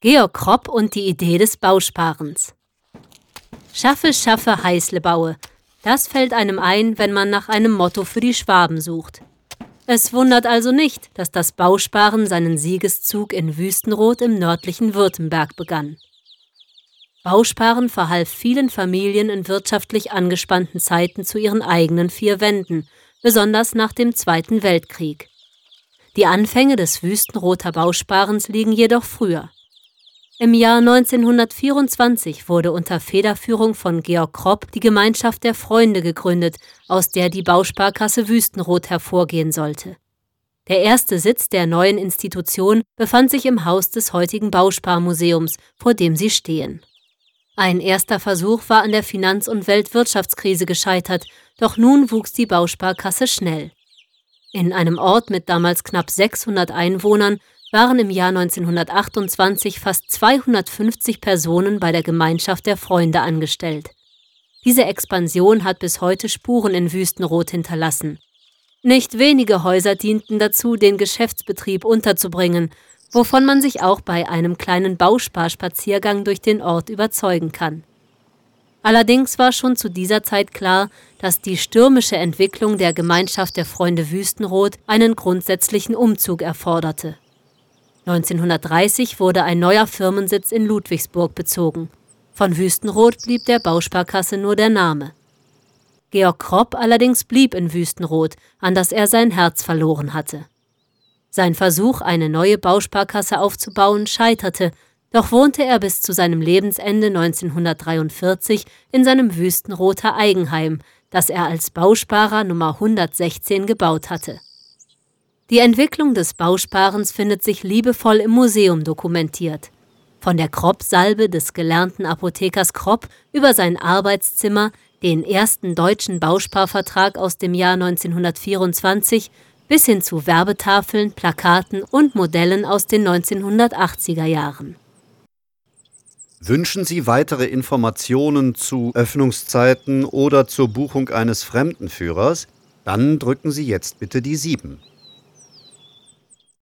Georg Kropp und die Idee des Bausparens. Schaffe, schaffe, Heißle baue. Das fällt einem ein, wenn man nach einem Motto für die Schwaben sucht. Es wundert also nicht, dass das Bausparen seinen Siegeszug in Wüstenrot im nördlichen Württemberg begann. Bausparen verhalf vielen Familien in wirtschaftlich angespannten Zeiten zu ihren eigenen vier Wänden, besonders nach dem Zweiten Weltkrieg. Die Anfänge des Wüstenroter Bausparens liegen jedoch früher. Im Jahr 1924 wurde unter Federführung von Georg Kropp die Gemeinschaft der Freunde gegründet, aus der die Bausparkasse Wüstenrot hervorgehen sollte. Der erste Sitz der neuen Institution befand sich im Haus des heutigen Bausparmuseums, vor dem sie stehen. Ein erster Versuch war an der Finanz- und Weltwirtschaftskrise gescheitert, doch nun wuchs die Bausparkasse schnell. In einem Ort mit damals knapp 600 Einwohnern waren im Jahr 1928 fast 250 Personen bei der Gemeinschaft der Freunde angestellt. Diese Expansion hat bis heute Spuren in Wüstenrot hinterlassen. Nicht wenige Häuser dienten dazu, den Geschäftsbetrieb unterzubringen, wovon man sich auch bei einem kleinen Bausparspaziergang durch den Ort überzeugen kann. Allerdings war schon zu dieser Zeit klar, dass die stürmische Entwicklung der Gemeinschaft der Freunde Wüstenrot einen grundsätzlichen Umzug erforderte. 1930 wurde ein neuer Firmensitz in Ludwigsburg bezogen. Von Wüstenrot blieb der Bausparkasse nur der Name. Georg Kropp allerdings blieb in Wüstenrot, an das er sein Herz verloren hatte. Sein Versuch, eine neue Bausparkasse aufzubauen, scheiterte, doch wohnte er bis zu seinem Lebensende 1943 in seinem Wüstenroter Eigenheim, das er als Bausparer Nummer 116 gebaut hatte. Die Entwicklung des Bausparens findet sich liebevoll im Museum dokumentiert. Von der Kropp-Salbe des gelernten Apothekers Kropp über sein Arbeitszimmer, den ersten deutschen Bausparvertrag aus dem Jahr 1924, bis hin zu Werbetafeln, Plakaten und Modellen aus den 1980er Jahren. Wünschen Sie weitere Informationen zu Öffnungszeiten oder zur Buchung eines Fremdenführers? Dann drücken Sie jetzt bitte die 7.